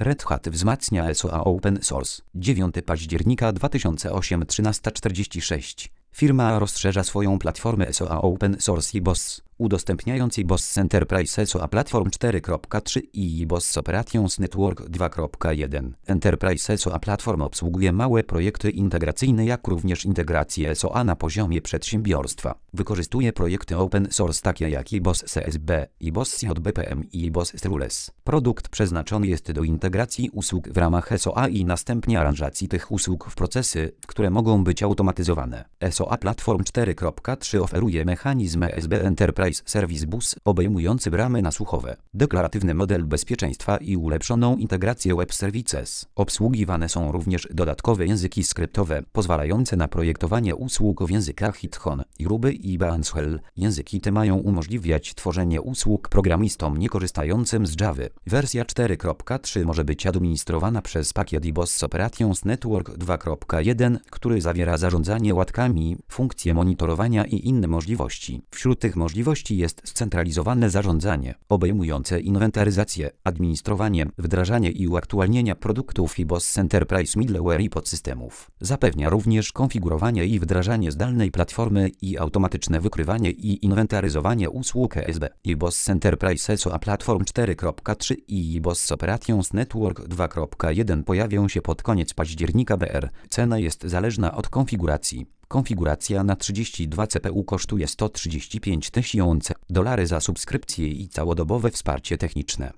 Red Hat wzmacnia SOA Open Source. 9 października 2008 13:46. Firma rozszerza swoją platformę SOA Open Source iBoss, udostępniając iBoss Enterprise SOA Platform 4.3 i iBoss Operations Network 2.1. Enterprise SOA Platform obsługuje małe projekty integracyjne, jak również integrację SOA na poziomie przedsiębiorstwa. Wykorzystuje projekty open source takie jak iBoss CSB, iBoss JBPM i iBoss Strules. Produkt przeznaczony jest do integracji usług w ramach SOA i następnie aranżacji tych usług w procesy, które mogą być automatyzowane. SOA Platform 4.3 oferuje mechanizm ESB Enterprise Service Bus obejmujący bramy nasłuchowe, deklaratywny model bezpieczeństwa i ulepszoną integrację Web Services. Obsługiwane są również dodatkowe języki skryptowe pozwalające na projektowanie usług w językach Python, Ruby i Bounce. Języki te mają umożliwiać tworzenie usług programistom niekorzystającym z Java. Wersja 4.3 może być administrowana przez pakiet iBoss Operations Network 2.1, który zawiera zarządzanie łatkami, funkcje monitorowania i inne możliwości. Wśród tych możliwości jest scentralizowane zarządzanie, obejmujące inwentaryzację, administrowanie, wdrażanie i uaktualnienie produktów iBoss Enterprise Middleware i podsystemów. Zapewnia również konfigurowanie i wdrażanie zdalnej platformy i automatyczne wykrywanie i inwentaryzowanie usług ESB. iBoss Enterprise SOA Platform 4.3 i iBoss Operations Network 2.1 pojawią się pod koniec października br. Cena jest zależna od konfiguracji. Konfiguracja na 32 CPU kosztuje $135 000 za subskrypcję i całodobowe wsparcie techniczne.